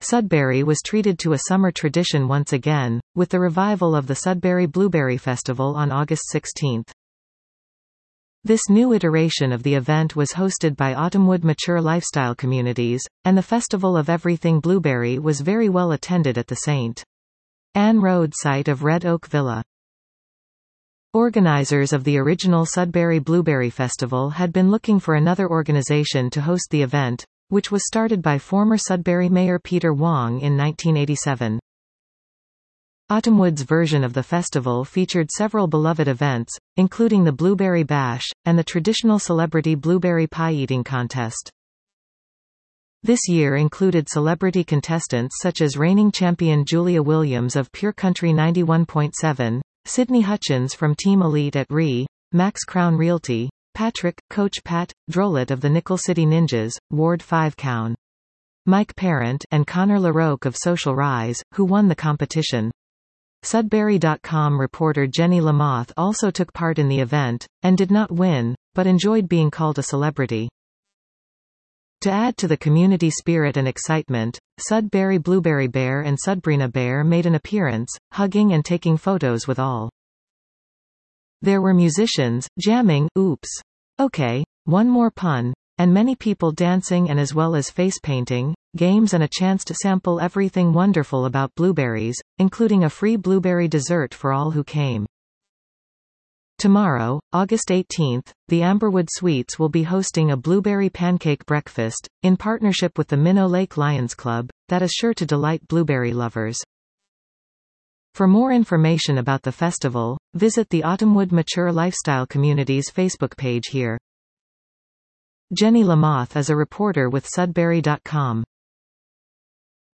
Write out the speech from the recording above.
Sudbury was treated to a summer tradition once again, with the revival of the Sudbury Blueberry Festival on August 16. This new iteration of the event was hosted by Autumnwood Mature Lifestyle Communities, and the Festival of Everything Blueberry was very well attended at the St. Anne Road site of Red Oak Villa. Organizers of the original Sudbury Blueberry Festival had been looking for another organization to host the event, which was started by former Sudbury Mayor Peter Wong in 1987. Autumnwood's version of the festival featured several beloved events, including the Blueberry Bash, and the traditional celebrity blueberry pie eating contest. This year included celebrity contestants such as reigning champion Julia Williams of Pure Country 91.7, Sydney Hutchins from Team Elite at RE, Max Crown Realty, Patrick, Coach Pat, Drolet of the Nickel City Ninjas, Ward 5 Cown, Mike Parent, and Connor LaRoque of Social Rise, who won the competition. Sudbury.com reporter Jenny Lamoth also took part in the event, and did not win, but enjoyed being called a celebrity. To add to the community spirit and excitement, Sudbury Blueberry Bear and Sudbrina Bear made an appearance, hugging and taking photos with all. There were musicians, jamming, oops. Okay, one more pun, and many people dancing, and as well as face painting, games, and a chance to sample everything wonderful about blueberries, including a free blueberry dessert for all who came. Tomorrow, August 18, the Amberwood Suites will be hosting a blueberry pancake breakfast, in partnership with the Minnow Lake Lions Club, that is sure to delight blueberry lovers. For more information about the festival, visit the Autumnwood Mature Lifestyle Communities Facebook page here. Jenny Lamoth is a reporter with Sudbury.com.